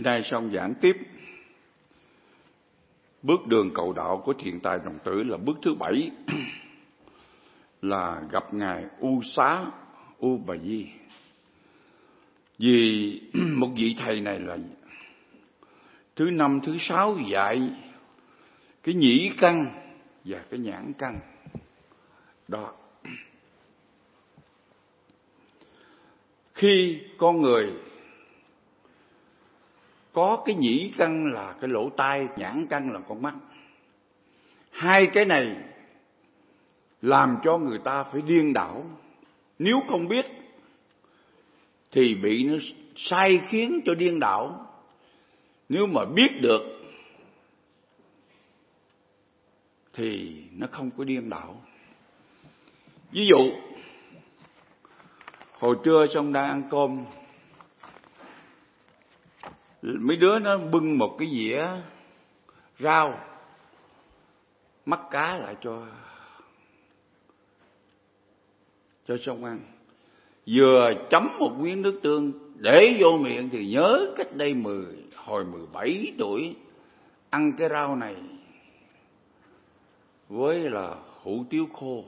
nay xong giảng tiếp bước đường cầu đạo của Thiện Tài Đồng Tử là bước thứ 7 là gặp ngài U Xá U Bà Di. Vì một vị thầy này là thứ 5, thứ 6 dạy cái nhĩ căn và cái nhãn căn đó. Khi con người có cái nhĩ căn là cái lỗ tai, nhãn căn là con mắt, hai cái này làm cho người ta phải điên đảo. Nếu không biết thì bị nó sai khiến cho điên đảo. Nếu mà biết được thì nó không có điên đảo. Ví dụ hồi trưa xong đang ăn cơm, mấy đứa nó bưng một cái dĩa rau mắc cá lại cho xong ăn. Vừa chấm một miếng nước tương để vô miệng thì nhớ cách đây hồi 17 tuổi ăn cái rau này với là hủ tiếu khô.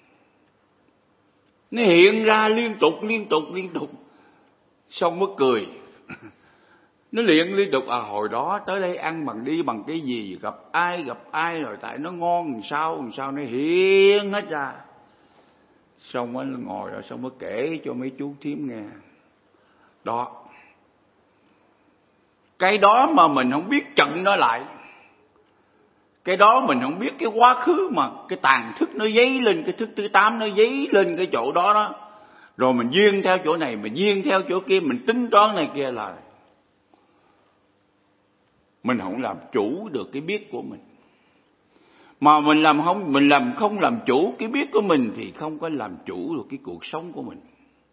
Nó hiện ra liên tục, xong mới cười. Nó liên tục hồi đó tới đây ăn bằng cái gì, gặp ai rồi tại nó ngon làm sao nó hiện hết ra. Xong mới ngồi rồi xong mới kể cho mấy chú thím nghe. Đó. Cái đó mà mình không biết chặn nó lại. Cái đó mình không biết cái quá khứ mà cái tàn thức nó dấy lên, cái thức thứ 8 nó dấy lên cái chỗ đó đó. Rồi mình duyên theo chỗ này, mình duyên theo chỗ kia, mình tính toán này kia là mình không làm chủ được cái biết của mình. Mà mình không làm chủ cái biết của mình thì không có làm chủ được cái cuộc sống của mình.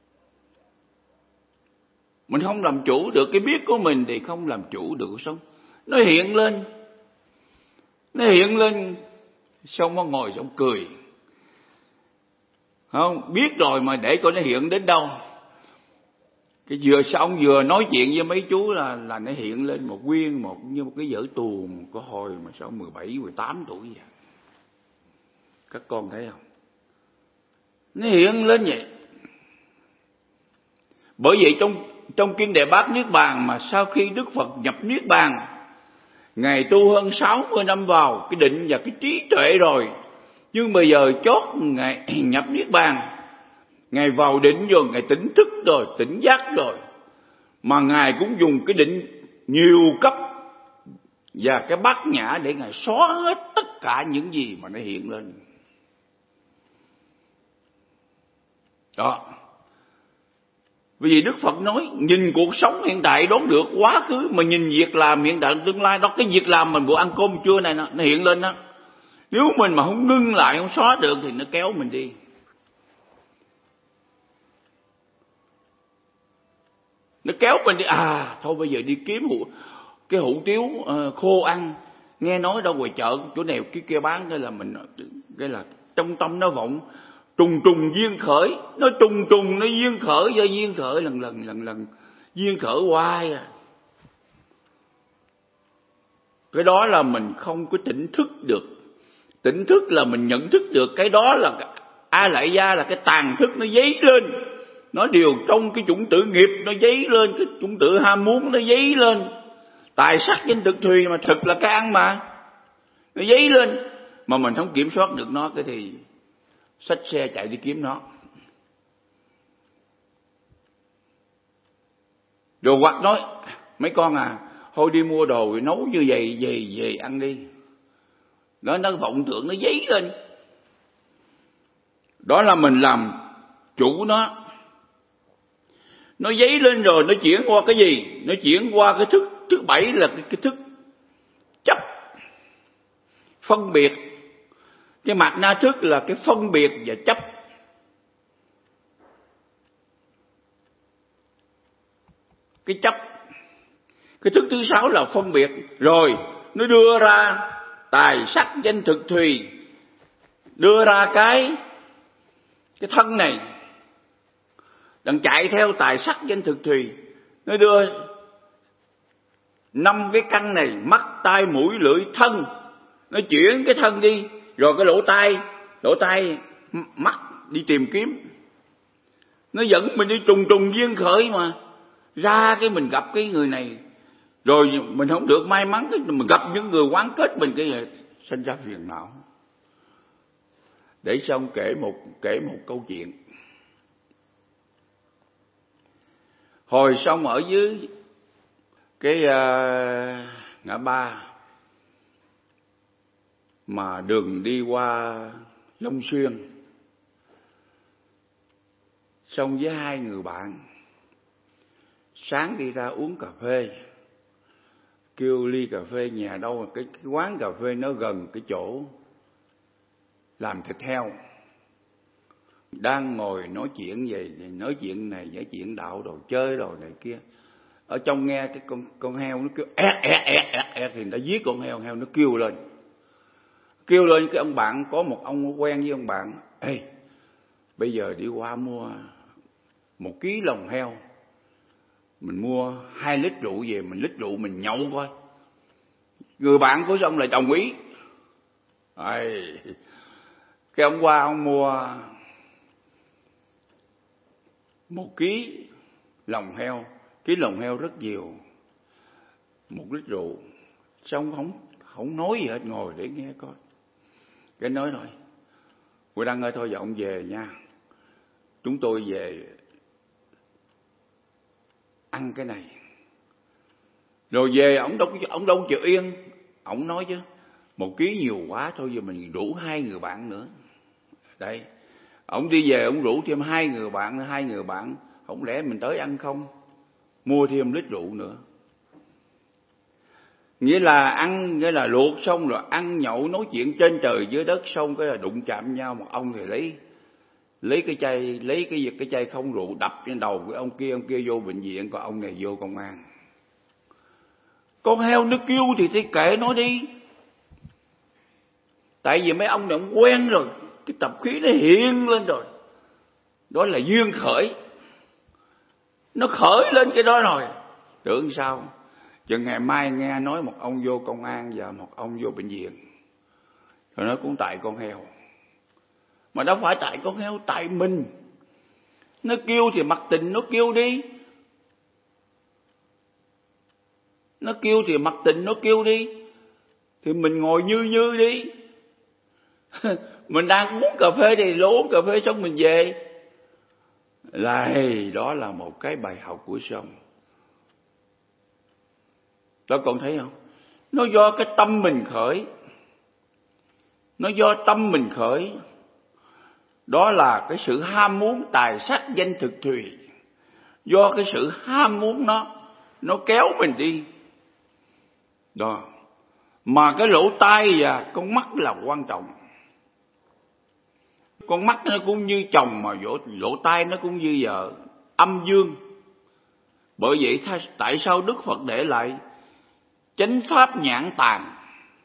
Mình không làm chủ được cái biết của mình thì không làm chủ được cuộc sống. Nó hiện lên xong nó ngồi xong cười. Không biết rồi mà để coi nó hiện đến đâu. Cái vừa nói chuyện với mấy chú là nó hiện lên một nguyên như một cái vở tuồng có hồi mà sao 17, 18 tuổi vậy. Các con thấy không? Nó hiện lên vậy. Bởi vậy trong kinh Đề Bát Niết Bàn mà sau khi Đức Phật nhập Niết Bàn, Ngài tu hơn 60 năm vào cái định và cái trí tuệ rồi. Nhưng bây giờ chót Ngài nhập Niết Bàn, Ngài vào định rồi, Ngài tỉnh thức rồi, tỉnh giác rồi. Mà Ngài cũng dùng cái định nhiều cấp và cái bát nhã để Ngài xóa hết tất cả những gì mà nó hiện lên. Đó. Vì Đức Phật nói nhìn cuộc sống hiện tại đoán được quá khứ, mà nhìn việc làm hiện tại tương lai. Đó, cái việc làm mình vừa ăn cơm trưa này nó hiện lên đó. Nếu mình mà không ngưng lại, không xóa được thì nó kéo mình đi. Nó kéo mình đi. Thôi bây giờ đi kiếm cái hủ tiếu khô ăn. Nghe nói đâu ngoài chợ chỗ này cái kia bán, cái là trong tâm nó vọng trùng duyên khởi. Nó trùng nó duyên khởi, do duyên khởi lần duyên khởi hoài à. Cái đó là mình không có tỉnh thức được. Tỉnh thức là mình nhận thức được cái đó là A Lại Gia, là cái tàn thức nó dấy lên. Nó đều trong cái chủng tử nghiệp nó dấy lên, cái chủng tử ham muốn nó dấy lên. Tài sắc danh thực thùy mà thực là cái ăn mà. Nó dấy lên mà mình không kiểm soát được nó, cái thì xách xe chạy đi kiếm nó. Rồi hoặc nói mấy con thôi đi mua đồ nấu như vậy về ăn đi. Nó vọng tưởng nó dấy lên. Đó là mình làm chủ nó. Nó dấy lên rồi nó chuyển qua cái gì? Nó chuyển qua cái thức thứ 7 là cái thức chấp, phân biệt. Cái mạt na thức là cái phân biệt và chấp. Cái chấp. Cái thức thứ 6 là phân biệt. Rồi nó đưa ra tài sắc danh thực thùy, đưa ra cái thân này đang chạy theo tài sắc danh thực thùy. Nó đưa 5 cái căn này, mắt, tai, mũi, lưỡi, thân. Nó chuyển cái thân đi, rồi cái lỗ tai, mắt đi tìm kiếm. Nó dẫn mình đi trùng trùng duyên khởi mà. Ra cái mình gặp cái người này, rồi mình không được may mắn, mình gặp những người quán kết mình, cái này sinh ra phiền não. Để xong kể một câu chuyện. Hồi xong ở dưới cái ngã ba mà đường đi qua Long Xuyên, xong với 2 người bạn, sáng đi ra uống cà phê, kêu ly cà phê nhà đâu, cái quán cà phê nó gần cái chỗ làm thịt heo. Đang ngồi nói chuyện về, nói chuyện này, nói chuyện đạo đồ chơi đồ này kia. Ở trong nghe cái con heo nó kêu ẹt ẹt ẹt ẹt ẹt, thì đã giết con heo nó kêu lên. Kêu lên, cái ông bạn, có một ông quen với ông bạn: ê, bây giờ đi qua mua 1 ký lòng heo, mình mua 2 lít rượu về, mình lít rượu mình nhậu coi. Người bạn của ông lại đồng ý. Cái ông qua ông mua 1 ký lòng heo. Ký lòng heo rất nhiều, 1 lít rượu. Xong không nói gì hết, ngồi để nghe coi. Cái nói rồi: Quỳ Đăng ơi, thôi giờ ông về nha, chúng tôi về ăn cái này. Rồi về ông đâu chịu yên. Ông nói chứ 1 ký nhiều quá, thôi giờ mình rủ 2 người bạn nữa. Đây, ông đi về ông rủ thêm 2 người bạn nữa. 2 người bạn, không lẽ mình tới ăn không? Mua thêm lít rượu nữa. Nghĩa là ăn, nghĩa là luộc xong rồi ăn nhậu nói chuyện trên trời dưới đất, xong cái là đụng chạm nhau. Một ông thì lấy cái chai không rượu đập trên đầu của ông kia vô bệnh viện, còn ông này vô công an. Con heo nó kêu thì kệ nó đi. Tại vì mấy ông này ông quen rồi, cái tập khí nó hiện lên rồi. Đó là duyên khởi. Nó khởi lên cái đó rồi. Tưởng sao? Chừng ngày mai nghe nói một ông vô công an và một ông vô bệnh viện. Rồi nó cũng tại con heo. Mà đâu phải tại con heo, tại mình. Nó kêu thì mặc tình nó kêu đi. Nó kêu thì mặc tình nó kêu đi. Thì mình ngồi như đi. Mình đang uống cà phê thì uống cà phê xong mình về. Đó là một cái bài học của sống. Đó con thấy không? Nó do cái tâm mình khởi. Nó do tâm mình khởi. Đó là cái sự ham muốn tài sắc danh thực thùy. Do cái sự ham muốn nó kéo mình đi. Đó. Mà cái lỗ tai và con mắt là quan trọng. Con mắt nó cũng như chồng, mà lỗ tai nó cũng như vợ, âm dương. Bởi vậy tại sao Đức Phật để lại chánh pháp nhãn tàng?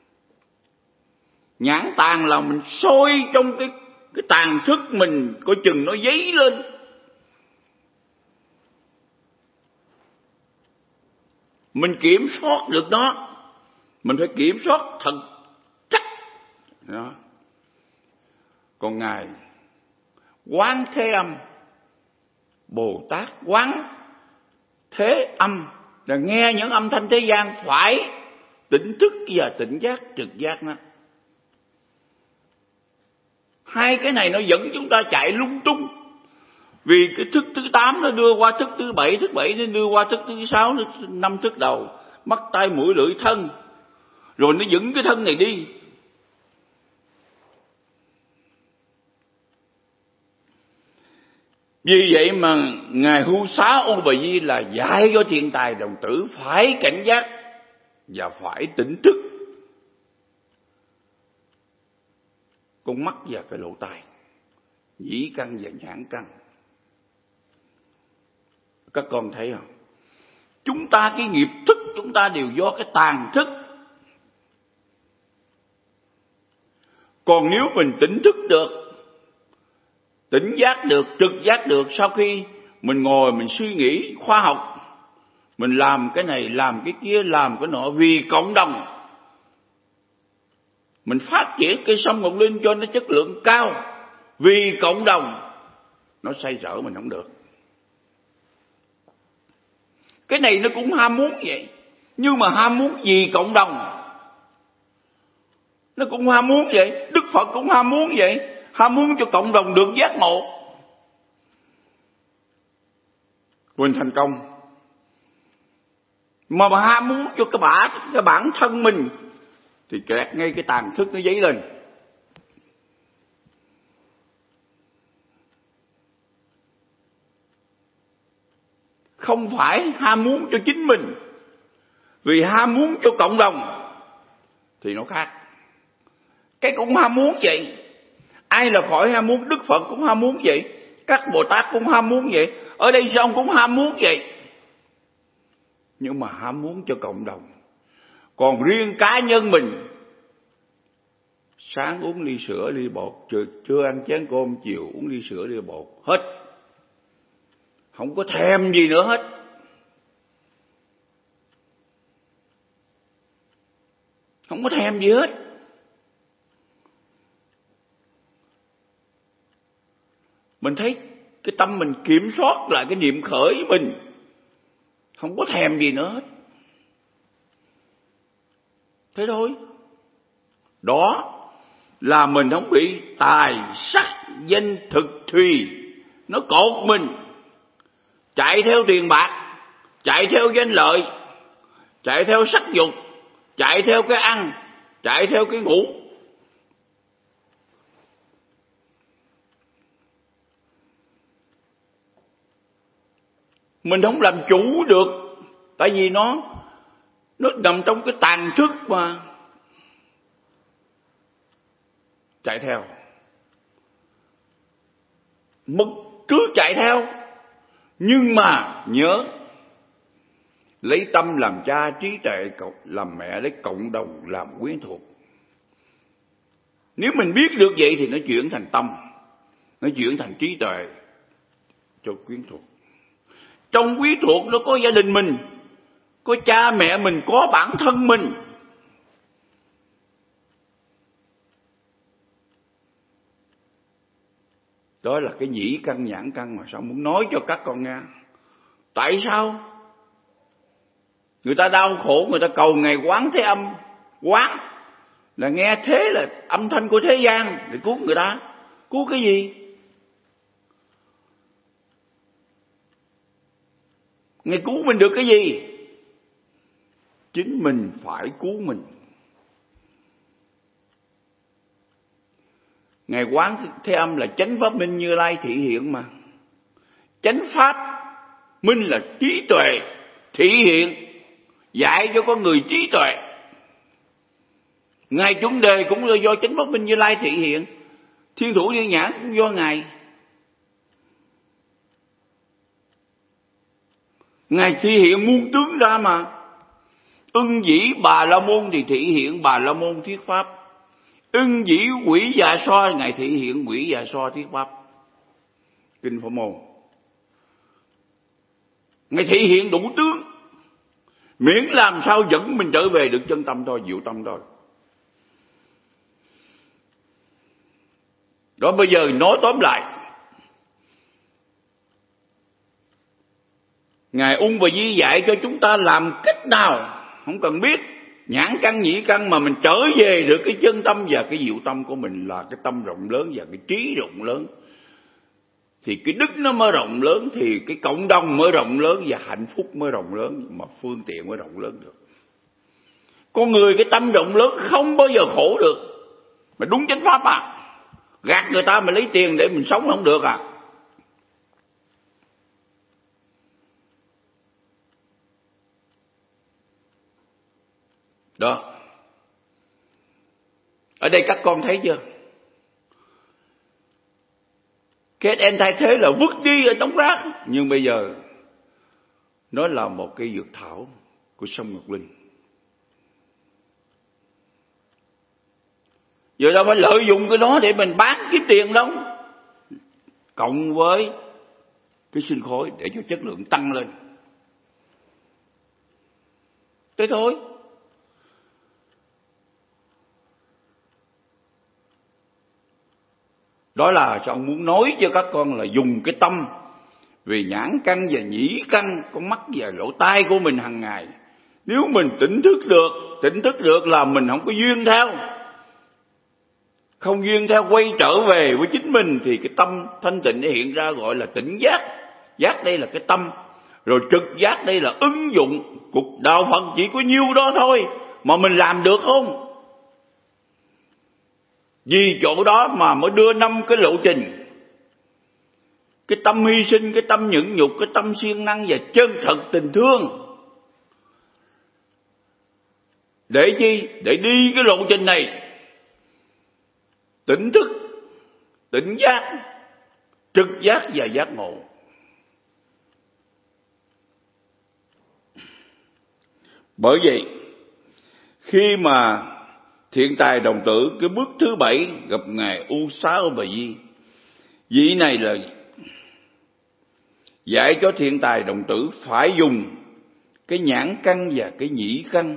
Nhãn tàng là mình soi trong cái tàng thức mình, coi chừng nó dấy lên. Mình kiểm soát được nó. Mình phải kiểm soát thật chắc đó. Còn Ngài Quán Thế Âm, Bồ Tát quán thế âm là nghe những âm thanh thế gian phải tỉnh thức và tỉnh giác, trực giác nó. 2 cái này nó dẫn chúng ta chạy lung tung. Vì cái thức thứ 8 nó đưa qua thức thứ 7, thức 7 nó đưa qua thức thứ 6, 5 thức đầu, mắt, tai, mũi, lưỡi, thân. Rồi nó dẫn cái thân này đi. Vì vậy mà Ngài Hưu Xá Ô Bà Di là dạy cho thiện tài đồng tử phải cảnh giác và phải tỉnh thức. Con mắt và cái lỗ tai, nhĩ căn và nhãn căn. Các con thấy không? Chúng ta cái nghiệp thức chúng ta đều do cái tàn thức. Còn nếu mình tỉnh thức được, tỉnh giác được, trực giác được, sau khi mình ngồi mình suy nghĩ khoa học, Mình làm cái này, làm cái kia, làm cái nọ vì cộng đồng. Mình phát triển cây sâm ngọc linh cho nó chất lượng cao vì cộng đồng. Nó xoay sở mình không được. Cái này nó cũng ham muốn vậy. Nhưng mà ham muốn vì cộng đồng. Nó cũng ham muốn vậy. Đức Phật cũng ham muốn vậy. Ham muốn cho cộng đồng được giác ngộ. Mình thành công. Mà ham muốn cho cái bản thân mình thì kẹt ngay cái tàn thức nó dấy lên. Không phải ham muốn cho chính mình, vì ham muốn cho cộng đồng thì nó khác. Cái cũng ham muốn vậy. Ai là khỏi ham muốn? Đức Phật cũng ham muốn vậy. Các Bồ Tát cũng ham muốn vậy. Ở đây sao ông cũng ham muốn vậy? Nhưng mà ham muốn cho cộng đồng. Còn riêng cá nhân mình, sáng uống ly sữa ly bột, trưa ăn chén cơm, chiều uống ly sữa ly bột, hết. Không có thèm gì nữa hết. Không có thèm gì hết. Mình thấy cái tâm mình kiểm soát lại cái niệm khởi mình, không có thèm gì nữa hết. Thế thôi. Đó là mình không bị tài sắc danh thực thùy nó cột mình, chạy theo tiền bạc, chạy theo danh lợi, chạy theo sắc dục, chạy theo cái ăn, chạy theo cái ngủ. Mình không làm chủ được, tại vì nó nằm trong cái tàn thức mà chạy theo. Mình cứ chạy theo, nhưng mà nhớ lấy tâm làm cha, trí tuệ làm mẹ, lấy cộng đồng làm quyến thuộc. Nếu mình biết được vậy thì nó chuyển thành tâm, nó chuyển thành trí tuệ cho quyến thuộc. Trong quyến thuộc nó có gia đình mình, có cha mẹ mình, có bản thân mình. Đó là cái nhĩ căn nhãn căn mà sao muốn nói cho các con nghe. Tại sao người ta đau khổ, người ta cầu ngày quán thế âm? Quán là nghe thế là âm thanh của thế gian để cứu người ta. Cứu cái gì? Ngài cứu mình được cái gì? Chính mình phải cứu mình. Ngài quán thế âm là chánh pháp minh Như Lai thị hiện mà. Chánh pháp minh là trí tuệ thị hiện, dạy cho con người trí tuệ. Ngài chúng đề cũng là do chánh pháp minh Như Lai thị hiện. Thiên thủ Thiên nhãn cũng do Ngài. Ngài thị hiện muôn tướng ra mà. Ưng dĩ Bà La Môn thì thị hiện Bà La Môn thuyết pháp. Ưng dĩ Quỷ Dạ So, Ngài thị hiện Quỷ Dạ So thuyết pháp. Kinh Phổ Môn. Ngài thị hiện đủ tướng, miễn làm sao dẫn mình trở về được chân tâm thôi, diệu tâm thôi. Đó, bây giờ nói tóm lại, Ngài Ung và Di dạy cho chúng ta làm cách nào, không cần biết nhãn căn nhĩ căn, mà mình trở về được cái chân tâm và cái diệu tâm của mình, là cái tâm rộng lớn và cái trí rộng lớn. Thì cái đức nó mới rộng lớn, thì cái cộng đồng mới rộng lớn, và hạnh phúc mới rộng lớn, mà phương tiện mới rộng lớn được. Con người cái tâm rộng lớn không bao giờ khổ được. Mà đúng chánh pháp à. Gạt người ta mà lấy tiền để mình sống không được à. Đó. Ở đây các con thấy chưa? Cái en thay thế là vứt đi ở đống rác, nhưng bây giờ nó là một cây dược thảo của sông Ngọc Linh. Giờ đâu phải lợi dụng cái đó để mình bán kiếm tiền đâu. Cộng với cái sinh khối để cho chất lượng tăng lên. thế thôi. Đó là sao ông muốn nói cho các con là dùng cái tâm vì nhãn căn và nhĩ căn, con mắt và lỗ tai của mình hàng ngày. Nếu mình tỉnh thức được là mình không có duyên theo. Không duyên theo quay trở về với chính mình thì cái tâm thanh tịnh để hiện ra gọi là tỉnh giác. Giác đây là cái tâm. Rồi trực giác đây là ứng dụng. Cuộc đạo Phật chỉ có nhiêu đó thôi mà mình làm được không? Vì chỗ đó mà mới đưa 5 cái lộ trình. Cái tâm hy sinh, cái tâm nhẫn nhục, cái tâm siêng năng và chân thật tình thương. Để chi? Để đi cái lộ trình này. Tỉnh thức, tỉnh giác, trực giác và giác ngộ. Bởi vậy, khi mà Thiện Tài Đồng Tử cái bước thứ 7 gặp ngài U Xá Ô Bà Di, vị này là dạy cho Thiện Tài Đồng Tử phải dùng cái nhãn căn và cái nhĩ căn.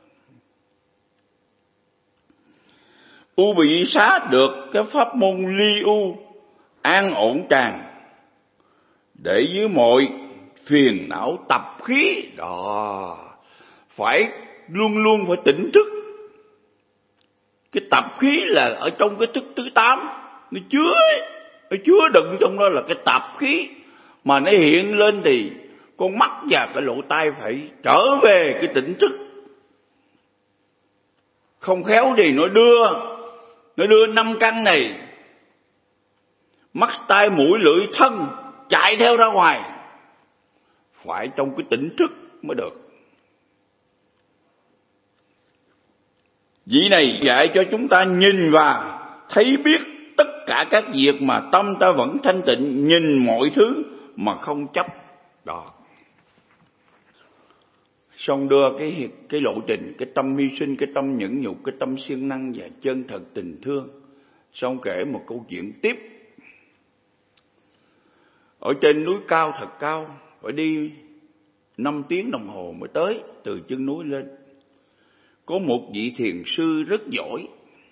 U Bà Di Xá được cái pháp môn ly u an ổn tràng để với mọi phiền não tập khí đó, phải luôn luôn phải tỉnh thức. Cái tập khí là ở trong cái thức thứ 8, nó chứa đựng trong đó là cái tập khí, mà nó hiện lên thì con mắt và cái lỗ tai phải trở về cái tỉnh thức. Không khéo thì nó đưa 5 căn này, mắt tai mũi lưỡi thân chạy theo ra ngoài. Phải trong cái tỉnh thức mới được. Vị này dạy cho chúng ta nhìn và thấy biết tất cả các việc mà tâm ta vẫn thanh tịnh, nhìn mọi thứ mà không chấp. Đó. Xong đưa cái lộ trình, cái tâm hy sinh, cái tâm nhẫn nhục, cái tâm siêng năng và chân thật tình thương. Xong kể một câu chuyện tiếp. Ở trên núi cao thật cao, phải đi 5 tiếng đồng hồ mới tới từ chân núi lên. Có một vị thiền sư rất giỏi,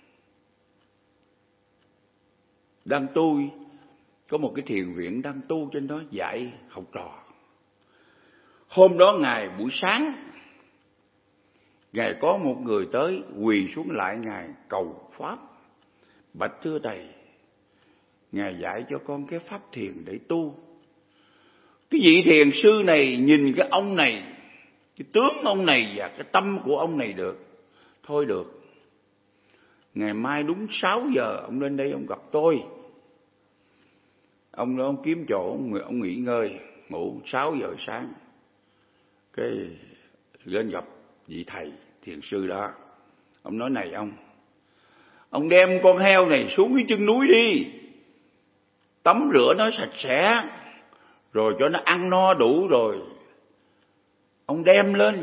đang tu, có một cái thiền viện đang tu trên đó dạy học trò. Hôm đó Ngài buổi sáng, Ngài có một người tới quỳ xuống lại Ngài cầu Pháp. Bạch thưa Thầy, Ngài dạy cho con cái pháp thiền để tu. Cái vị thiền sư này nhìn cái ông này, cái tướng ông này và cái tâm của ông này được. Thôi được, ngày mai đúng 6 giờ ông lên đây ông gặp tôi. Ông đó ông kiếm chỗ ông nghỉ ngơi, ngủ 6 giờ sáng. Cái lên gặp vị thầy thiền sư đó. Ông nói này ông đem con heo này xuống cái chân núi đi, tắm rửa nó sạch sẽ, rồi cho nó ăn no đủ rồi ông đem lên.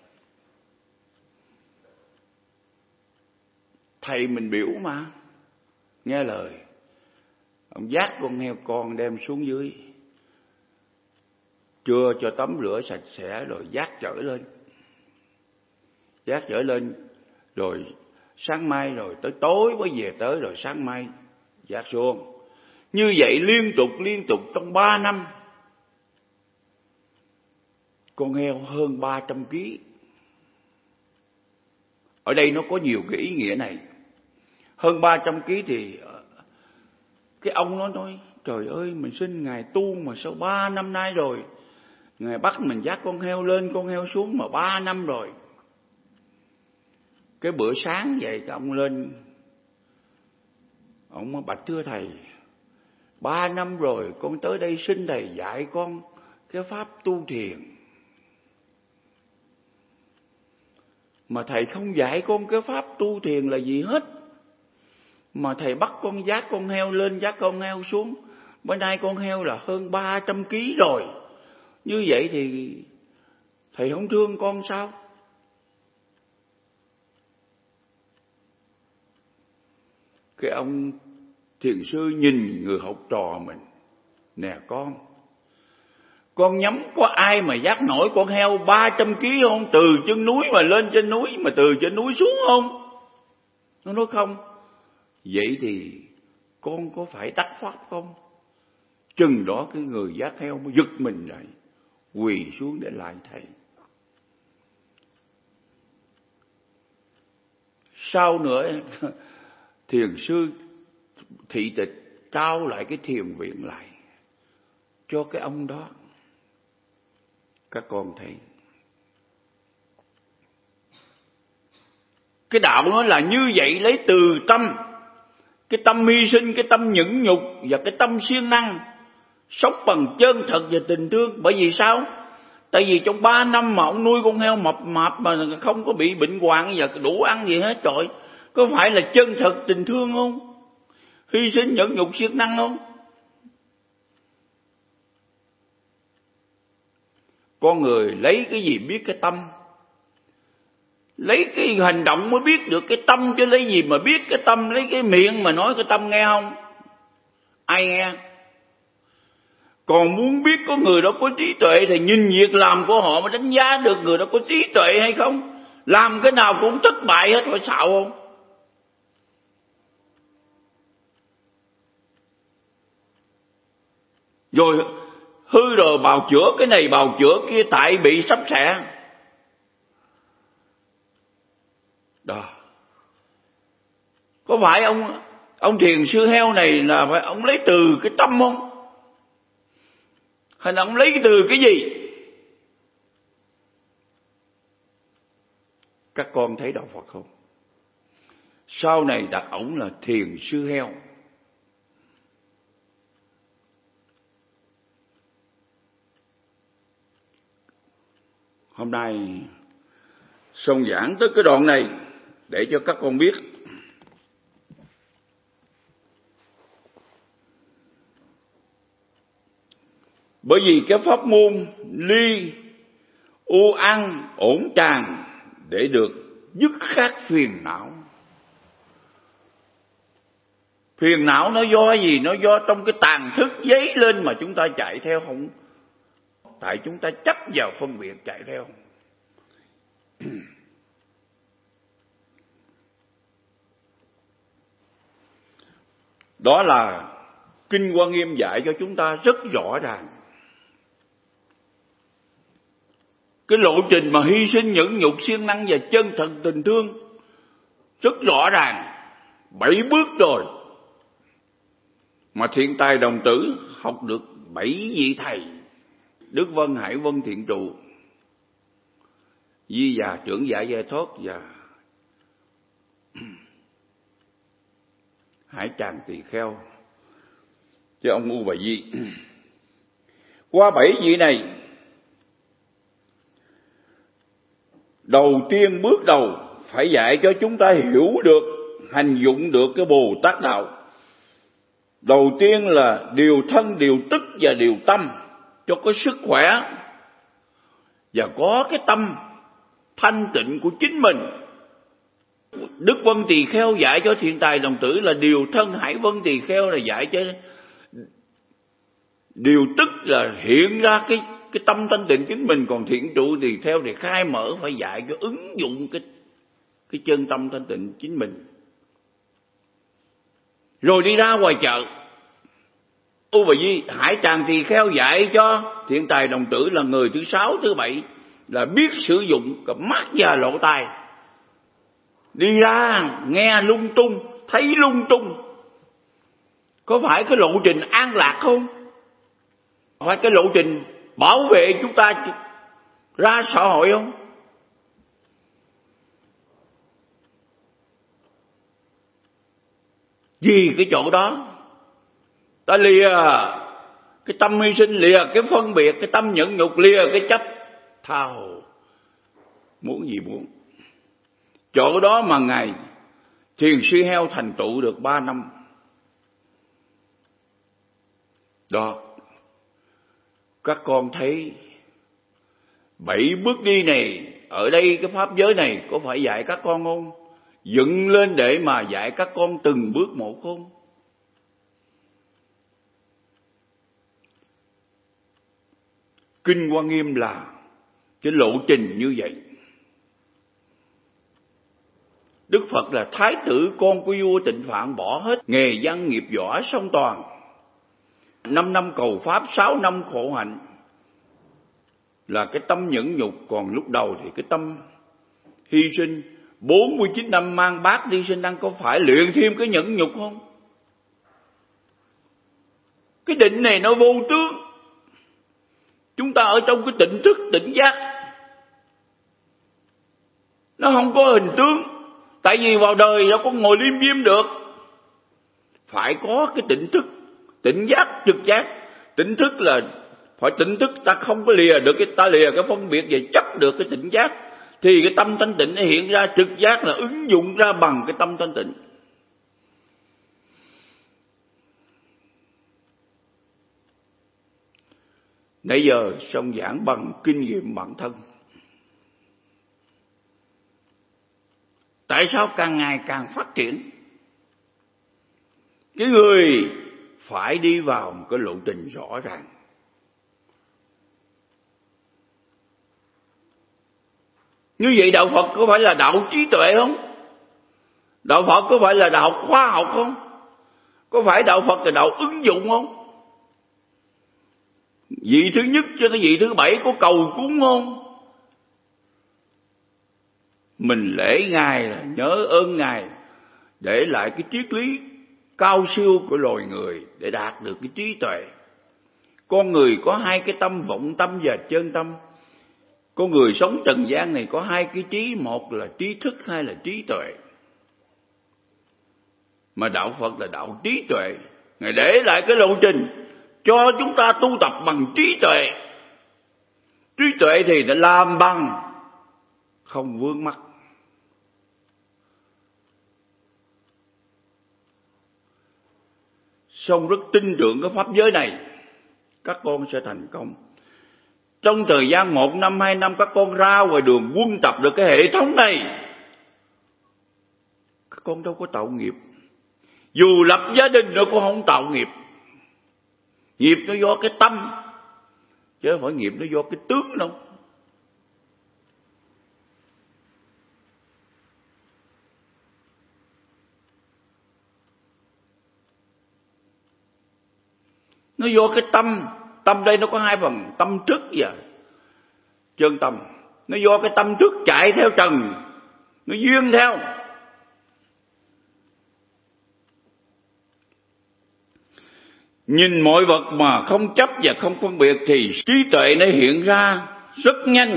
Thầy mình biểu mà, nghe lời. Ông vác con heo con đem xuống dưới, chưa cho tắm rửa sạch sẽ rồi vác chở lên, rồi sáng mai rồi tới tối mới về tới, rồi sáng mai vác xuống. Như vậy liên tục trong 3 năm. Con heo hơn 300 kg. Ở đây nó có nhiều cái ý nghĩa này. Hơn 300 kg thì cái ông nó nói, trời ơi, mình xin Ngài tu mà sao 3 năm nay rồi Ngài bắt mình dắt con heo lên con heo xuống mà 3 năm rồi. Cái bữa sáng vậy cái ông lên, ông mới bạch thưa Thầy, 3 năm rồi con tới đây xin Thầy dạy con cái pháp tu thiền, mà Thầy không dạy con cái pháp tu thiền là gì hết. Mà Thầy bắt con dắt con heo lên, dắt con heo xuống. Bữa nay con heo là hơn 300 kg rồi. Như vậy thì Thầy không thương con sao? Cái ông thiền sư nhìn người học trò mình. Nè Con nhắm có ai mà dắt nổi con heo 300 kg không? Từ chân núi mà lên trên núi, mà từ trên núi xuống không? Nó nói không. Vậy thì con có phải đắc pháp không? Chừng đó cái người dắt heo mới giật mình lại, quỳ xuống để lại thầy. Sau nữa thiền sư thị tịch trao lại cái thiền viện lại cho cái ông đó. Các con thấy cái đạo nó là như vậy, lấy từ tâm, cái tâm hy sinh, cái tâm nhẫn nhục và cái tâm siêng năng, sống bằng chân thật và tình thương. Bởi vì sao? Tại vì trong 3 năm mà ông nuôi con heo mập mạp mà không có bị bệnh hoạn và đủ ăn gì hết, trời, có phải là chân thật tình thương không? Hy sinh nhẫn nhục siêng năng không? Con người lấy cái gì biết cái tâm? Lấy cái hành động mới biết được cái tâm, chứ lấy gì mà biết cái tâm? Lấy cái miệng mà nói cái tâm nghe không? Ai nghe? Còn muốn biết có người đó có trí tuệ thì nhìn việc làm của họ mà đánh giá được người đó có trí tuệ hay không. Làm cái nào cũng thất bại hết, phải xạo không? Rồi hư rồi bào chữa cái này bào chữa kia tại bị sắp xẻ. Đó. Có phải ông thiền sư heo này là phải ông lấy từ cái tâm không? Hay là ông lấy từ cái gì? Các con thấy đạo Phật không? Sau này đặt ổng là thiền sư heo. Hôm nay Song giảng tới cái đoạn này để cho các con biết bởi vì cái pháp môn ly u ăn ổn tràng để được dứt khát phiền não. Phiền não nó do gì? Nó do trong cái tàn thức dấy lên mà chúng ta chạy theo không? Tại chúng ta chấp vào phân biệt chạy theo. Đó là Kinh Hoa Nghiêm dạy cho chúng ta rất rõ ràng. Cái lộ trình mà hy sinh nhẫn nhục siêng năng và chân thật tình thương rất rõ ràng. 7 bước rồi. Mà Thiện Tài Đồng Tử học được 7 vị thầy. Đức Vân, Hải Vân, Thiện Trụ, Di Già, Trưởng Giải Giải Thoát và Hải Tràng Tỳ Kheo chứ ông U Bà Di. Qua 7 vị này, đầu tiên bước đầu phải dạy cho chúng ta hiểu được, hành dụng được cái Bồ Tát đạo. Đầu tiên là điều thân, điều tức và điều tâm cho có sức khỏe và có cái tâm thanh tịnh của chính mình. Đức Vân Tỳ Kheo dạy cho Thiện Tài Đồng Tử là điều thân, Hải Vân Tỳ Kheo là dạy cho điều tức là hiện ra cái tâm thanh tịnh chính mình. Còn Thiện Trụ Tỳ Kheo thì khai mở, phải dạy cho ứng dụng cái chân tâm thanh tịnh chính mình. Rồi đi ra ngoài chợ, U Bà Di, Hải Tràng Tỳ Kheo dạy cho Thiện Tài Đồng Tử là người thứ 6, thứ 7 là biết sử dụng cả mắt và lỗ tai. Đi ra nghe lung tung, thấy lung tung, có phải cái lộ trình an lạc không? Phải cái lộ trình bảo vệ chúng ta ra xã hội không? Vì cái chỗ đó ta lìa cái tâm hy sinh, lìa cái phân biệt, cái tâm nhẫn nhục, lìa cái chấp, tha hồ muốn gì muốn. Chỗ đó mà Ngài Thiền Sư Heo thành tựu được 3 năm. Đó, các con thấy 7 bước đi này, ở đây cái pháp giới này có phải dạy các con không? Dựng lên để mà dạy các con từng bước một không? Kinh Hoa Nghiêm là cái lộ trình như vậy. Đức Phật là thái tử con của vua Tịnh Phạn, bỏ hết nghề văn nghiệp võ song toàn. 5 năm cầu Pháp, 6 năm khổ hạnh là cái tâm nhẫn nhục. Còn lúc đầu thì cái tâm hy sinh. 49 năm mang bát đi sinh ăn, có phải luyện thêm cái nhẫn nhục không? Cái định này nó vô tướng. Chúng ta ở trong cái tỉnh thức, tỉnh giác, nó không có hình tướng. Tại vì vào đời nó có ngồi liêm diêm được. Phải có cái tỉnh thức, tỉnh giác, trực giác. Tỉnh thức là phải tỉnh thức, ta không có lìa được ta lìa cái phân biệt và chấp được cái tỉnh giác, thì cái tâm thanh tịnh nó hiện ra. Trực giác là ứng dụng ra bằng cái tâm thanh tịnh. Nãy giờ xong giảng bằng kinh nghiệm bản thân. Tại sao càng ngày càng phát triển? Cái người phải đi vào một cái lộ trình rõ ràng. Như vậy đạo Phật có phải là đạo trí tuệ không? Đạo Phật có phải là đạo khoa học không? Có phải đạo Phật là đạo ứng dụng không? Vị thứ nhất cho tới vị thứ 7 có cầu cúng không? Mình lễ Ngài là nhớ ơn Ngài, để lại cái triết lý cao siêu của loài người để đạt được cái trí tuệ. Con người có hai cái tâm, vọng tâm và chân tâm. Con người sống trần gian này có hai cái trí, một là trí thức, hai là trí tuệ. Mà đạo Phật là đạo trí tuệ. Ngài để lại cái lộ trình cho chúng ta tu tập bằng trí tuệ. Trí tuệ thì đã làm bằng không vướng mắc. Song rất tin tưởng cái pháp giới này, các con sẽ thành công. Trong thời gian 1 năm, 2 năm các con ra ngoài đường quân tập được cái hệ thống này. Các con đâu có tạo nghiệp. Dù lập gia đình nó cũng không tạo nghiệp. Nghiệp nó do cái tâm, chứ không phải nghiệp nó do cái tướng đâu. Nó do cái tâm. Tâm đây nó có hai phần, tâm trước và chân tâm. Nó do cái tâm trước chạy theo trần, nó duyên theo. Nhìn mọi vật mà không chấp và không phân biệt thì trí tuệ nó hiện ra rất nhanh.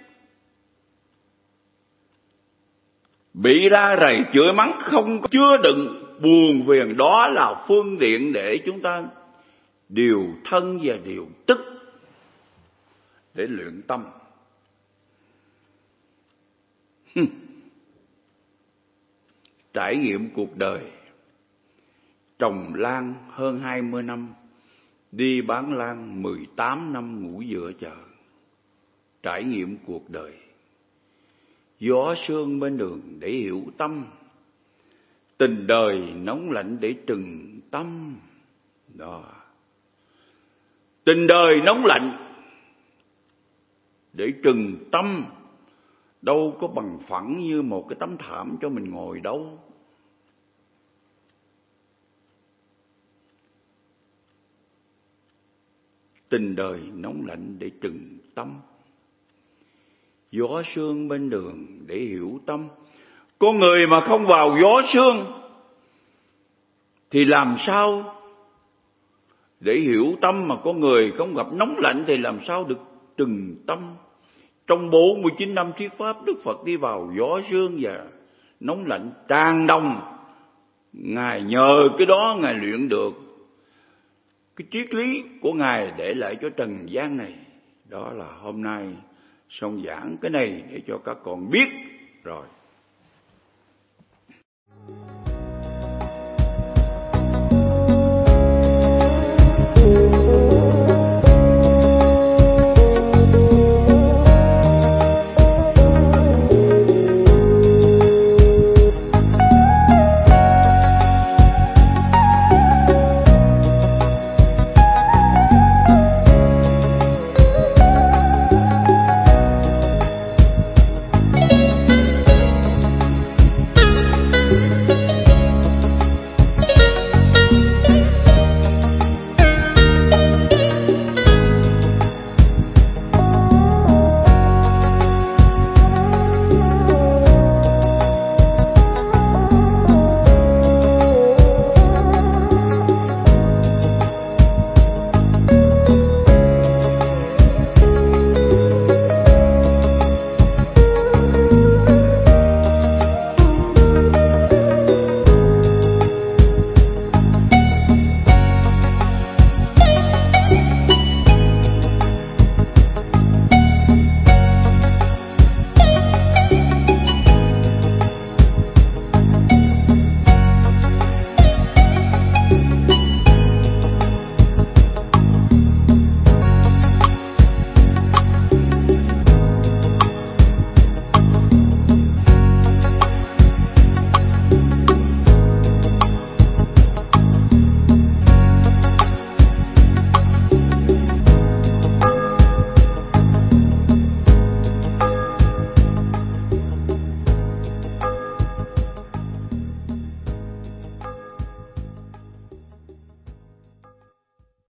Bị ra rầy chửi mắng không có chứa đựng buồn phiền, đó là phương tiện để chúng ta điều thân và điều tức để luyện tâm. Trải nghiệm cuộc đời, trồng lan hơn 20 năm, đi bán lan 18 năm ngủ giữa chợ. Trải nghiệm cuộc đời, gió sương bên đường để hiểu tâm, tình đời nóng lạnh để trừng tâm. Đó, tình đời nóng lạnh để trừng tâm, đâu có bằng phẳng như một cái tấm thảm cho mình ngồi đâu. Tình đời nóng lạnh để trừng tâm, gió sương bên đường để hiểu tâm. Con người mà không vào gió sương thì làm sao để hiểu tâm, mà con người không gặp nóng lạnh thì làm sao được trừng tâm. Trong 49 năm thuyết pháp, Đức Phật đi vào gió sương và nóng lạnh tràn đông. Ngài nhờ cái đó Ngài luyện được cái triết lý của Ngài để lại cho trần gian này. Đó là hôm nay xong giảng cái này để cho các con biết rồi.